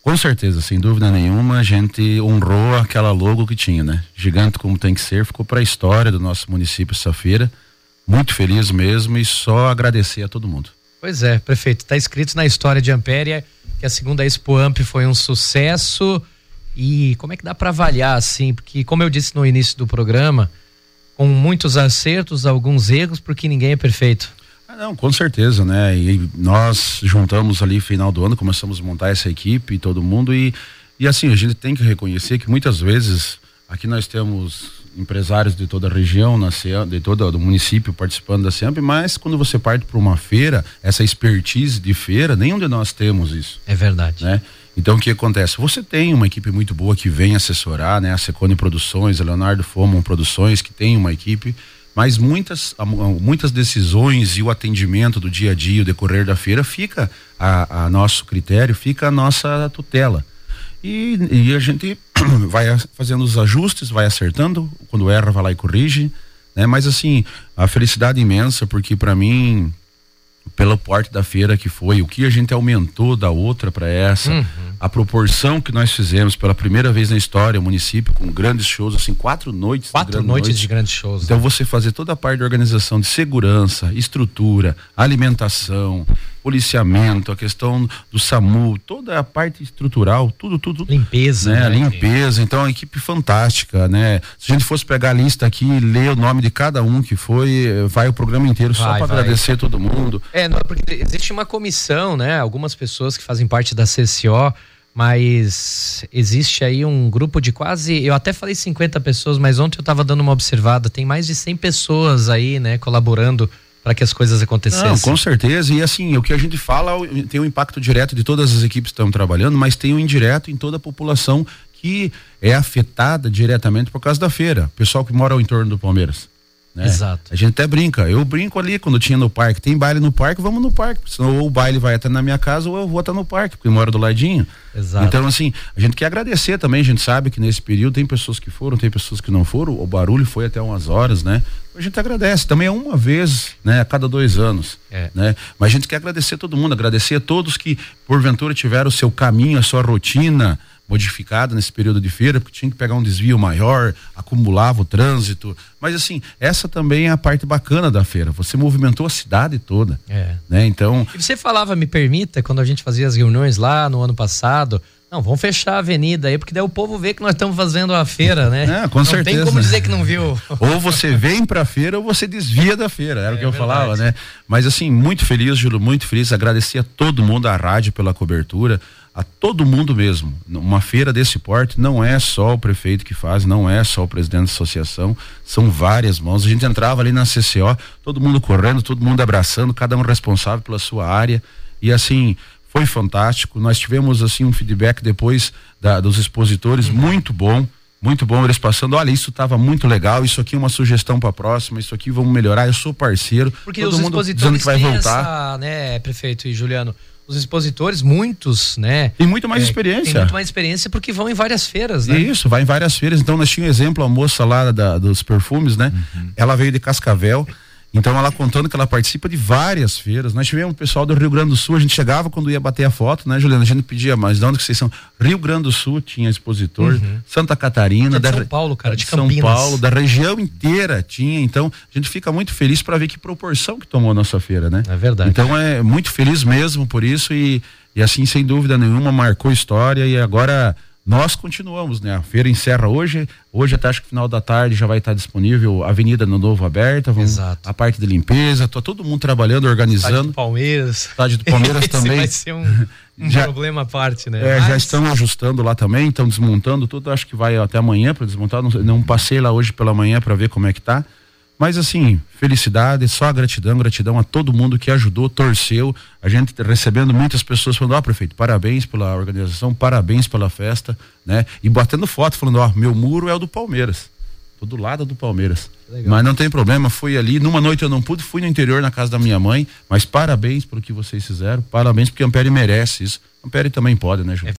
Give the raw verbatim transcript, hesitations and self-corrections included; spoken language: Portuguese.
Com certeza, sem dúvida nenhuma, a gente honrou aquela logo que tinha, né? Gigante como tem que ser, ficou para a história do nosso município essa feira. Muito feliz mesmo e só agradecer a todo mundo. Pois é, prefeito, está escrito na história de Ampéria que a segunda Expo Amp foi um sucesso. E como é que dá para avaliar assim? Porque, como eu disse no início do programa, com muitos acertos, alguns erros, porque ninguém é perfeito. Ah, não, com certeza, né? E nós juntamos ali final do ano, começamos a montar essa equipe, todo mundo, e, e assim, a gente tem que reconhecer que muitas vezes aqui nós temos empresários de toda a região, na CEAMP, de todo o município participando da CEAMP, mas quando você parte para uma feira, essa expertise de feira, nenhum de nós temos isso. É verdade. Né? Então o que acontece? Você tem uma equipe muito boa que vem assessorar, né? A Secone Produções, a Leonardo Fomon Produções, que tem uma equipe, mas muitas, muitas decisões e o atendimento do dia a dia, o decorrer da feira, fica a, a nosso critério, fica a nossa tutela. E, e a gente vai fazendo os ajustes, vai acertando, quando erra vai lá e corrige, né? Mas assim, a felicidade imensa, porque para mim, pelo porte da feira que foi, o que a gente aumentou da outra para essa, uhum. a proporção que nós fizemos pela primeira vez na história, o município com grandes shows, assim, quatro noites quatro de noites noite. de grandes shows. Então né? você fazer toda a parte da organização de segurança, estrutura, alimentação, policiamento, a questão do SAMU, toda a parte estrutural, tudo, tudo. Limpeza. Né? né? Limpeza, então é uma equipe fantástica, né? Se a gente fosse pegar a lista aqui e ler o nome de cada um que foi, vai o programa inteiro vai, só para agradecer todo mundo. É, não, porque existe uma comissão, né? Algumas pessoas que fazem parte da C C O, mas existe aí um grupo de quase, eu até falei cinquenta pessoas, mas ontem eu estava dando uma observada, tem mais de cem pessoas aí, né, colaborando para que as coisas acontecessem. Não, com certeza, e assim, o que a gente fala tem um impacto direto de todas as equipes que estão trabalhando, mas tem um indireto em toda a população que é afetada diretamente por causa da feira, pessoal que mora ao entorno do Palmeiras. Né? Exato. A gente até brinca, eu brinco ali quando tinha no parque, tem baile no parque, vamos no parque, senão ou o baile vai até na minha casa ou eu vou até no parque, porque eu moro do ladinho. Exato. Então assim, a gente quer agradecer também, a gente sabe que nesse período tem pessoas que foram, tem pessoas que não foram, o barulho foi até umas horas, né? A gente agradece, também é uma vez, né? A cada dois anos, é. né? Mas a gente quer agradecer todo mundo, agradecer a todos que porventura tiveram o seu caminho, a sua rotina modificada nesse período de feira, porque tinha que pegar um desvio maior, acumulava o trânsito, mas assim, essa também é a parte bacana da feira, você movimentou a cidade toda, é. né? Então... E você falava, me permita, quando a gente fazia as reuniões lá no ano passado, não, vamos fechar a avenida aí, porque daí o povo vê que nós estamos fazendo a feira, né? É, com não certeza. Não tem como dizer que não viu. Ou você vem pra feira ou você desvia da feira, era é, o que eu verdade. falava, né? Mas assim, muito feliz, Júlio, muito feliz, agradecer a todo mundo, a rádio pela cobertura, a todo mundo mesmo. Uma feira desse porte não é só o prefeito que faz, não é só o presidente da associação, são várias mãos. A gente entrava ali na C C O, todo mundo correndo, todo mundo abraçando, cada um responsável pela sua área, e assim, foi fantástico. Nós tivemos assim um feedback depois da, dos expositores, uhum. muito bom, muito bom, eles passando, olha, isso estava muito legal, isso aqui é uma sugestão para a próxima, isso aqui vamos melhorar, eu sou parceiro. Porque todo os mundo expositores que vai têm voltar. Essa, né, prefeito e Juliano, os expositores, muitos, né? Tem muito mais é, experiência. Tem muito mais experiência porque vão em várias feiras, né? Isso, vai em várias feiras. Então nós tínhamos um exemplo, a moça lá da, dos perfumes, né? Uhum. Ela veio de Cascavel, então ela contando que ela participa de várias feiras. Nós tivemos o pessoal do Rio Grande do Sul, a gente chegava quando ia bater a foto, né, Juliana? A gente pedia, mas de onde que vocês são? Rio Grande do Sul tinha expositor, uhum. Santa Catarina, de da São Paulo, cara, de São Campinas. Paulo, da região inteira tinha. Então a gente fica muito feliz para ver que proporção que tomou a nossa feira, né? É verdade. Então é muito feliz mesmo por isso e E assim, sem dúvida nenhuma, marcou história e agora nós continuamos, né? A feira encerra hoje, hoje até acho que final da tarde já vai estar disponível a Avenida no Novo aberta, vamos, Exato. a parte de limpeza, tá todo mundo trabalhando, organizando. Estádio do Palmeiras. Estádio do Palmeiras também. Vai ser um, um já, problema à parte, né? É, Mas... já estão ajustando lá também, estão desmontando tudo, acho que vai até amanhã para desmontar, não, não passei lá hoje pela manhã para ver como é que tá. Mas assim, felicidade, só gratidão, gratidão a todo mundo que ajudou, torceu, a gente recebendo muitas pessoas falando, ó, oh, prefeito, parabéns pela organização, parabéns pela festa, né? E batendo foto, falando, ó, oh, meu muro é o do Palmeiras, tô do lado do Palmeiras. Legal. Mas não tem problema, fui ali, numa noite eu não pude, fui no interior na casa da minha mãe, mas parabéns pelo que vocês fizeram, parabéns porque a Ampere merece isso, a Ampere também pode, né, João? É